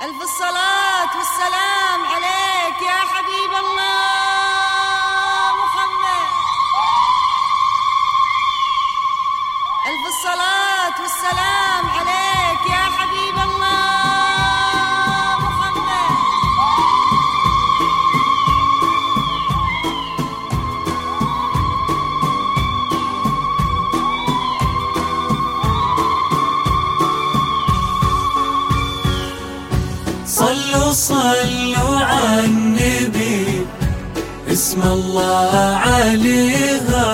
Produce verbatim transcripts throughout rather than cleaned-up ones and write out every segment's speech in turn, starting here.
ألف الصلاة والسلام عليك يا حبيب الله محمد. ألف الصلاة والسلام عليك يا حبيب الله محمد. صلوا صلوا على النبي، اسم الله عليها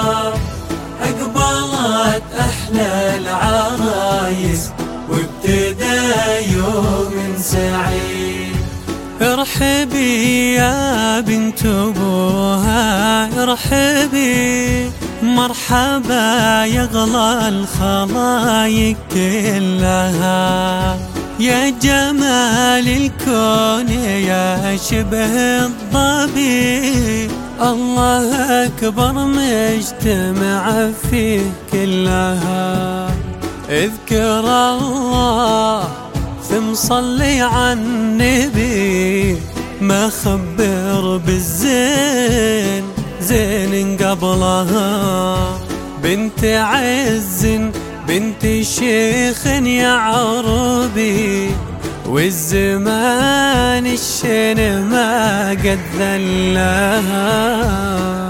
أقبلت أحلى العرايس وابتدى يوم سعيد. ارحبي يا بنت ابوها ارحبي، مرحبا يا اغلى الخلايق كلها، يا جمال الكون يا شبه الضبي، الله أكبر مجتمع فيه كلها. اذكر الله ثم صلي على النبي، ما خبر بالزين زين قبلها، بنت عز بنت شيخ يا عربي، والزمان الشين ما قد ذلها.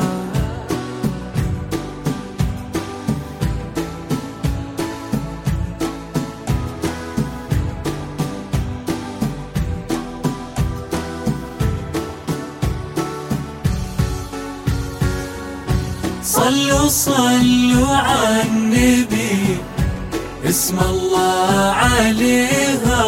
صلوا صلوا على النبي، اسم الله عليها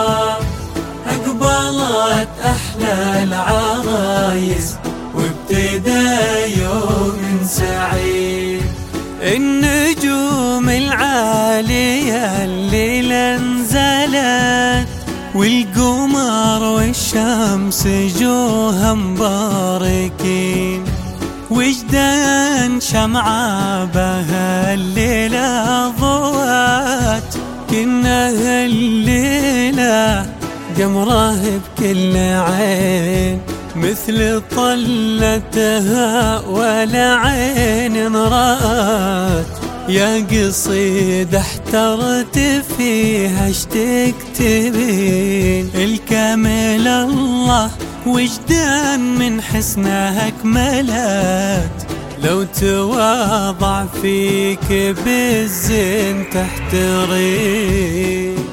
أقبلت أحلى العرايس وابتدى يوم سعيد. النجوم العالية الليلة نزلت، والقمر والشمس جوها مباركين، وجدان شمعة بها الليلة ضوات، كنها الليلة قمره بكل عين، مثل طلتها ولا عين رأت، يا قصيدة احترت فيها اشتكتبين، الكامل الله وجدان من حسنها اكملت، لو تواضع فيك بالزين تحتري.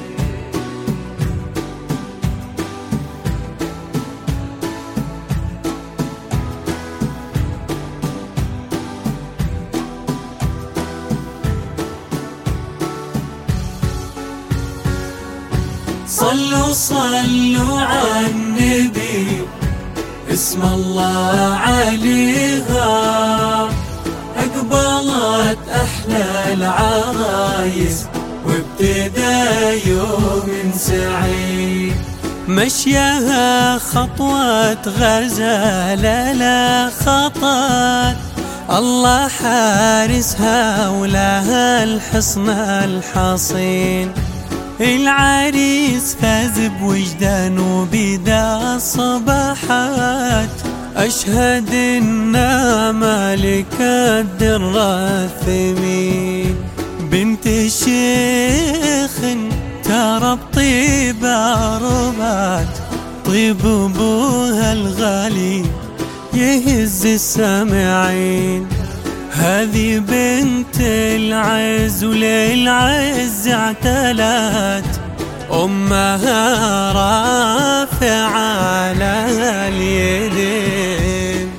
صلوا صلوا على النبي، اسم الله عليها أقبلت أحلى العرايس وابتدى يوم سعيد. مشيها خطوة غزالة لا خطأ، الله حارسها ولها الحصن الحصين، العريس فاز بوجدان وبدا صباحات، أشهد إنها مالكة الدر الثمين، بنت شيخ ترى بطيبة ربات، طيب أبوها الغالي يهز السامعين، هذه بنت العز وللعز اعتلت، أمها رافعة على اليدين.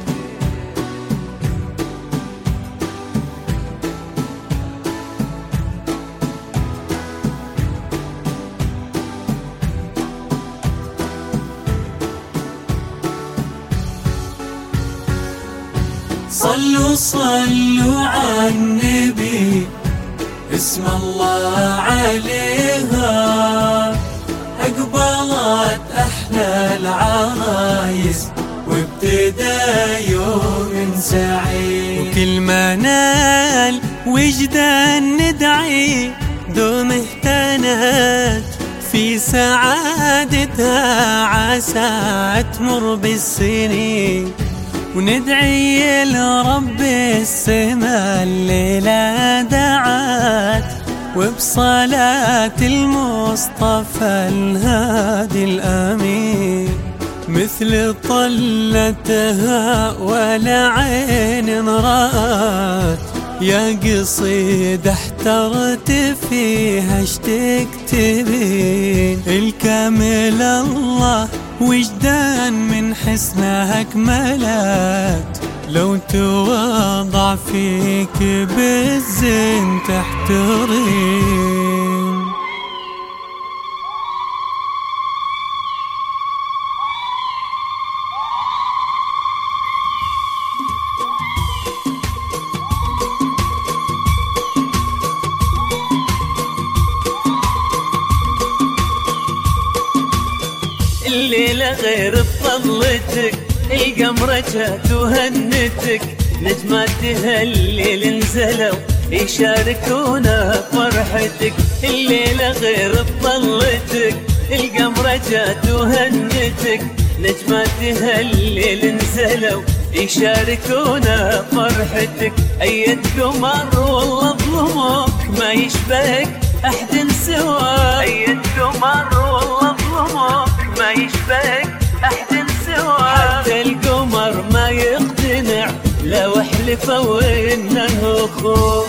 صلوا صلوا على النبي، اسم الله عليها أقبلت أحلى العرايس وابتدى يوم سعيد. وكل ما نال وجدان ندعي دوم اهتنت، في سعادتها عسى تمر بالسنين، وندعي لرب السما الليلة دعات، وبصلاة المصطفى الهادي الأمين، مثل طلتها ولا عين رأت، يا قصيدة احترت فيها اش تكتبين، الكامل الله وجدان من حسنها اكملت، لو توضع فيك بالزين تحترين. الليلة غير بطلتك القمرة جات وهنتك، نجماتها الليل نزلوا يشاركونا فرحتك. الليلة غير بطلتك القمرة جات وهنتك، نجماتها الليل نزلوا يشاركونا فرحتك. أيد قمر والله ظلمك ما يشبهك أحد سواك، أيد قمر والله ظلمك ما يشبهك أحد سواك. حتى القمر ما يقتنع لو حلفوا إنه أخوك.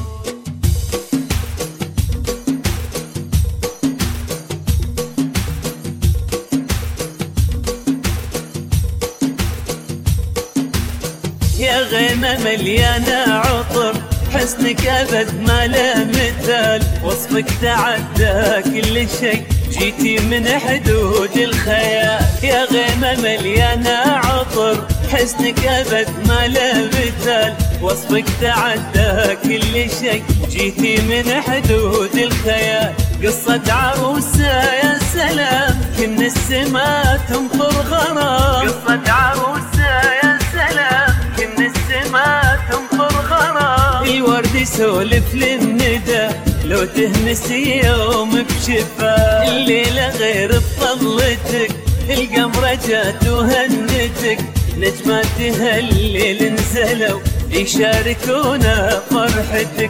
يا غيمة مليانة عطر حسنك أبد ما له مثال، وصفك تعدى كل شيء جيتي من حدود الخيال. يا غيمة مليانة عطر حسنك أبد ما له مثال، وصفك تعدى كل شيء جيتي من حدود الخيال. قصة عروسة يا سلام كن السما تمطر غرام، قصة عروسة يا سلام كن السما تمطر غرام. الورد يسولف للندى لو تهنسي يوم بشفا، الليلة غير بطلتك القمرة جات وهنتك، نجماتها الليل نزلوا يشاركونا فرحتك.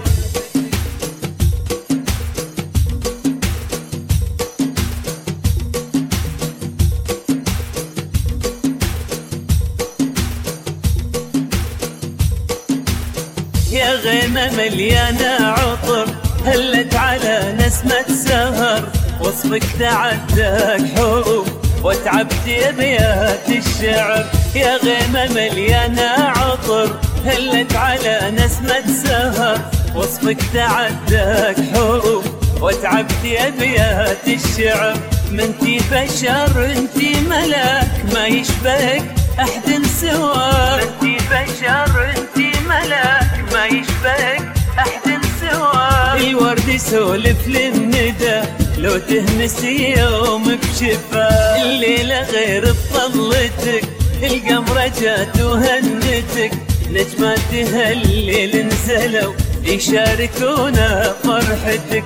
يا غيمة مليانة عطر هلت على نسمة سهر، وصفك تعداك حروف وتعبت أبيات الشعر. يا غيمة مليانة عطر هلت على نسمة سهر، وصفك تعداك حروف وتعبت أبيات الشعر. منتي بشر انتي ملاك ما يشبهك أحد سواك، منتي بشر انتي ملاك ما يشبهك أحد سواك. الورد يسولف للندى لو تهنسي يوم بشفا، الليلة غير بطلتك القمرة جات وهنتك، نجماتها الليل نزلوا يشاركونا فرحتك.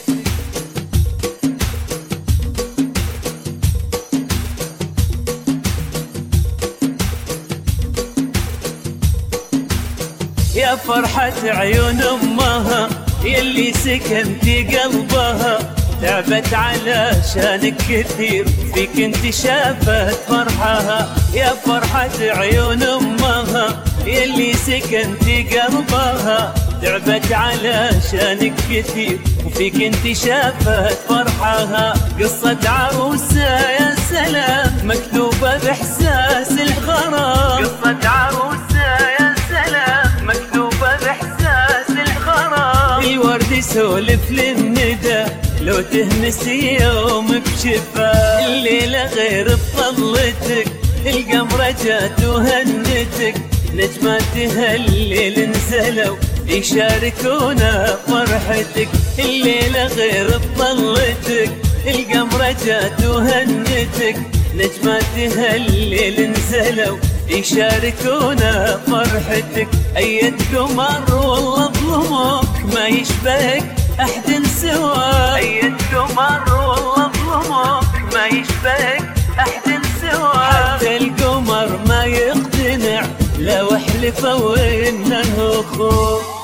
يا فرحة عيون أمها يلي سكنتي قلبها، تعبت علشانك كثير فيك انت شافت فرحها. يا فرحة عيون أمها يلي سكنتي قلبها، تعبت علشانك كثير وفيك انت شافت فرحها. قصة عروسة يا سلام مكتوبة بإحساس الغرام، قصة عروسة يا سلام مكتوبة بإحساس الغرام. الورد يسولف للندى لو تهنسي يوم بشفا، الليلة غير بطلتك القمرة جات وهنتك، نجماتها الليل نزلوا يشاركونا فرحتك. الليلة غير بطلتك القمرة جات وهنتك، نجماتها الليل نزلوا يشاركونا فرحتك. أيد قمر والله ظلمك ما يشبهك أحد سواك، أيد قمر والله هموم ما يشبهك أحد سواك. حتى القمر ما يقتنع لو حلفوا إنه أخوك.